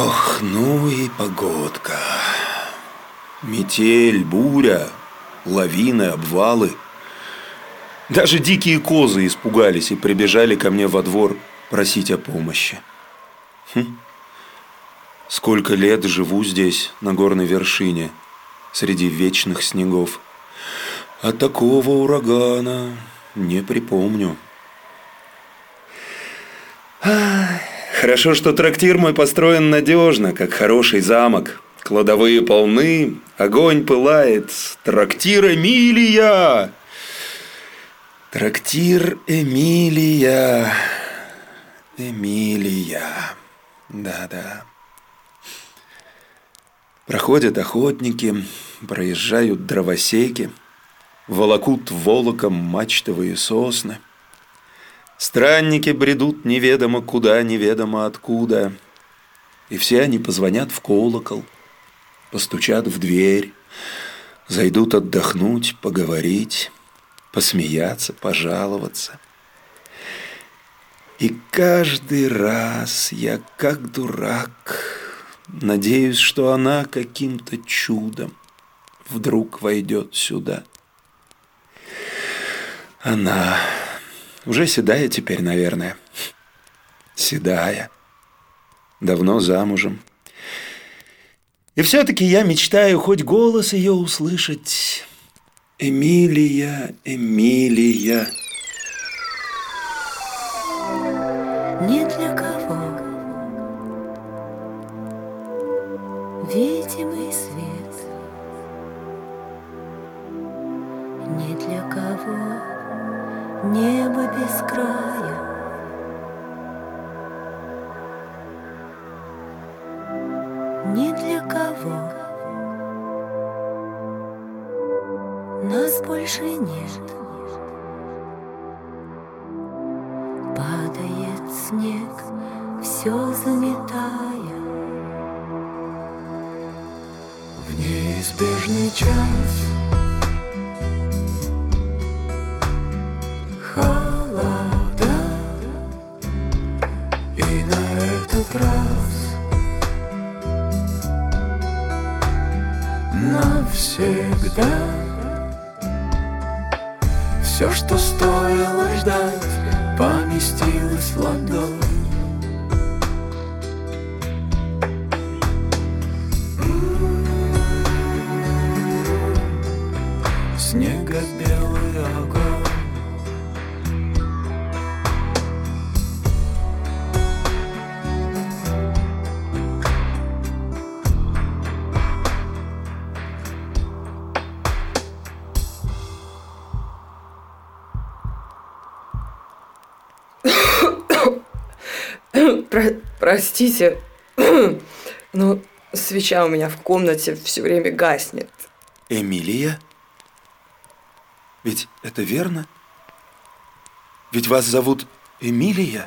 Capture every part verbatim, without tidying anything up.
Ох, ну и погодка. Метель, буря, лавины, обвалы. Даже дикие козы испугались и прибежали ко мне во двор просить о помощи. Хм. Сколько лет живу здесь, на горной вершине, среди вечных снегов. А такого урагана не припомню. Хорошо, что трактир мой построен надежно, как хороший замок. Кладовые полны, огонь пылает. Трактир Эмилия! Трактир Эмилия. Эмилия. Да-да. Проходят охотники, проезжают дровосеки, волокут волоком мачтовые сосны. Странники бредут неведомо куда, неведомо откуда. И все они позвонят в колокол, постучат в дверь, зайдут отдохнуть, поговорить, посмеяться, пожаловаться. И каждый раз я, как дурак, надеюсь, что она каким-то чудом вдруг войдет сюда. Она уже седая теперь, наверное. Седая. Давно замужем. И все-таки я мечтаю хоть голос ее услышать. Эмилия, Эмилия. Не для кого видимый свет, не для кого небо без края, не для кого нас больше нет. Падает снег, все заметая. В неизбежный час холода, и на этот раз навсегда все, что стоило ждать, поместилось в ладонь. Снего-белый огонь. Про- простите, но свеча у меня в комнате все время гаснет. Эмилия? Ведь это верно? Ведь вас зовут Эмилия?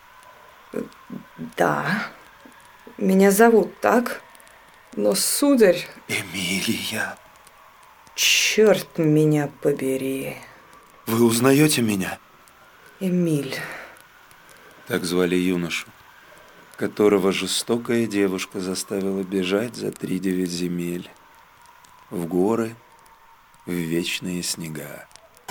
Да, меня зовут так, но, сударь... Эмилия. Черт меня побери. Вы узнаете меня? Эмиль. Так звали юношу, которого жестокая девушка заставила бежать за три девять земель, в горы, в вечные снега.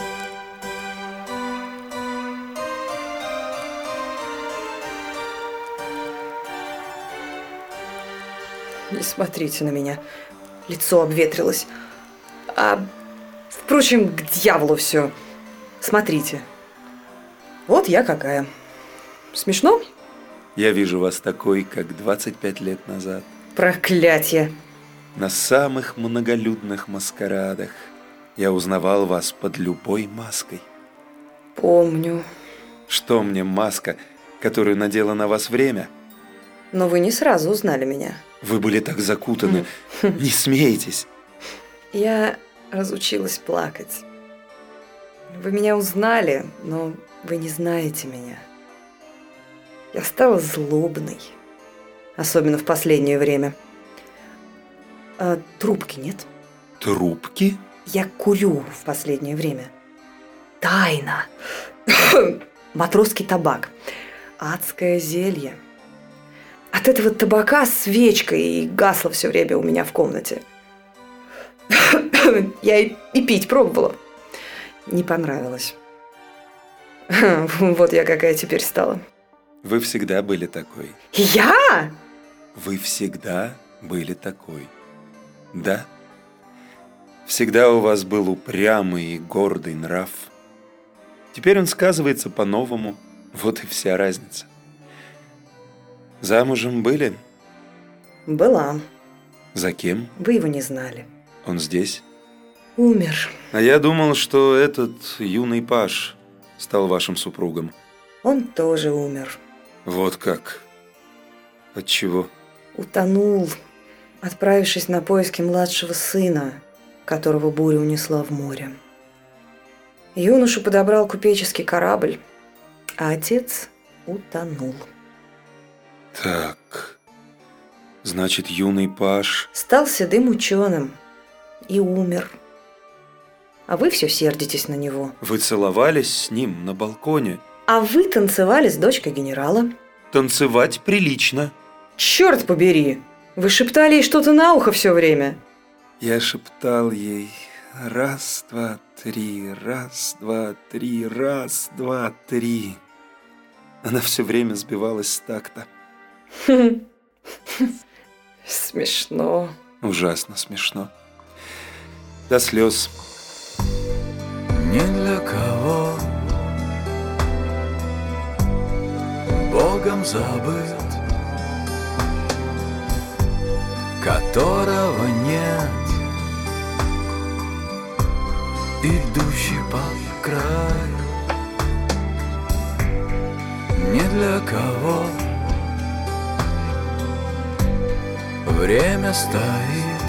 Не смотрите на меня, лицо обветрилось. А, впрочем, к дьяволу все. Смотрите, вот я какая. Смешно? Я вижу вас такой, как двадцать пять лет назад. Проклятье! На самых многолюдных маскарадах я узнавал вас под любой маской. Помню. Что мне маска, которую надела на вас время? Но вы не сразу узнали меня. Вы были так закутаны. Не смейтесь. Я разучилась плакать. Вы меня узнали, но вы не знаете меня. Я стала злобной. Особенно в последнее время. А, трубки нет? Трубки? Я курю в последнее время. Тайна. Матросский табак. Адское зелье. От от этого табака свечка и гасло все время у меня в комнате. Я и, и пить пробовала. Не понравилось. Вот я какая теперь стала. Вы всегда были такой. Я? Вы всегда были такой. Да. Всегда у вас был упрямый и гордый нрав. Теперь он сказывается по-новому. Вот и вся разница. Замужем были? Была. За кем? Вы его не знали. Он здесь? Умер. А я думал, что этот юный паж стал вашим супругом. Он тоже умер. Вот как? От чего? Утонул, отправившись на поиски младшего сына, которого буря унесла в море. Юношу подобрал купеческий корабль, а отец утонул. Так, значит, юный паж... Стал седым ученым и умер. А вы все сердитесь на него. Вы целовались с ним на балконе? А вы танцевали с дочкой генерала. Танцевать прилично. Черт побери! Вы шептали ей что-то на ухо все время. Я шептал ей: раз, два, три, раз, два, три, раз, два, три. Она все время сбивалась с такта. Смешно. Ужасно смешно. До слез. Ни для кого Богом забыт, которого нет, идущий по краю. Ни для кого время стоит,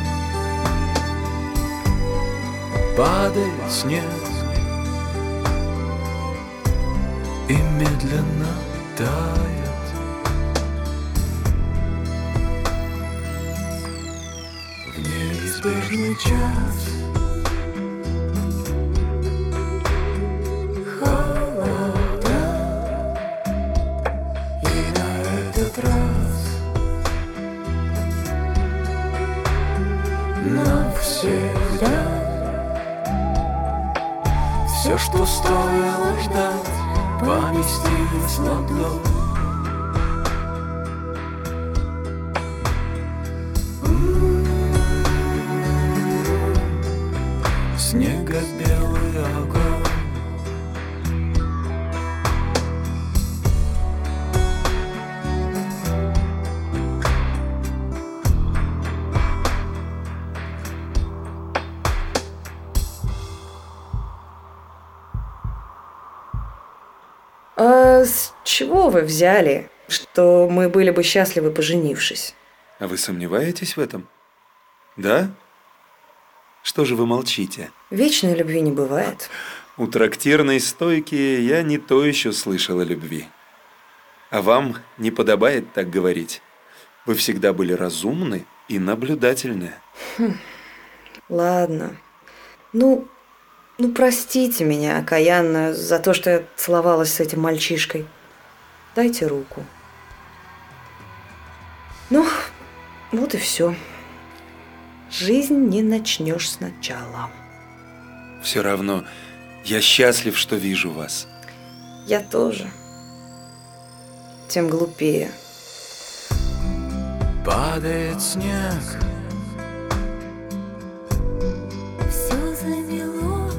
падает снег и медленно тает. В неизбежный час холода, и на этот раз навсегда все, что стоило ждать, поместилось в ладонь. Снего-белый огонь. А с чего вы взяли, что мы были бы счастливы, поженившись? А вы сомневаетесь в этом? Да? Что же вы молчите? Вечной любви не бывает. У трактирной стойки я не то еще слышал о любви. А вам не подобает так говорить. Вы всегда были разумны и наблюдательны. Хм. Ладно. Ну, ну, простите меня, окаянную, за то, что я целовалась с этим мальчишкой. Дайте руку. Ну, вот и все. Жизнь не начнешь сначала. Все равно я счастлив, что вижу вас. Я тоже. Тем глупее. Падает снег, Все замело,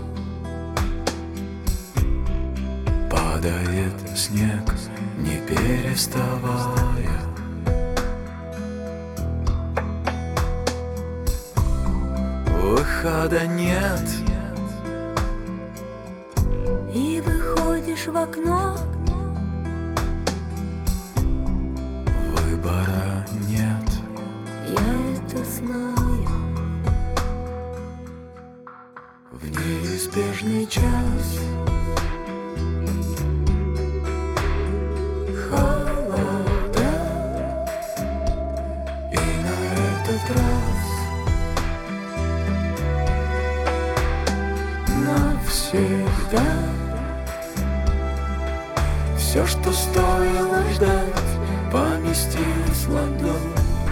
падает снег, не переставая. Выхода нет, и выходишь в окно. выбора нет. Я это знаю. В неизбежный час холода, и на этот раз навсегда все, что стоило ждать, поместилась в ладонь.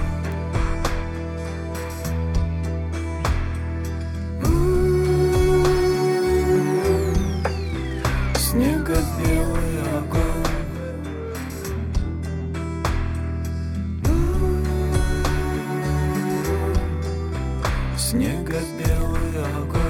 Снего-белый огонь. Снего-белый огонь.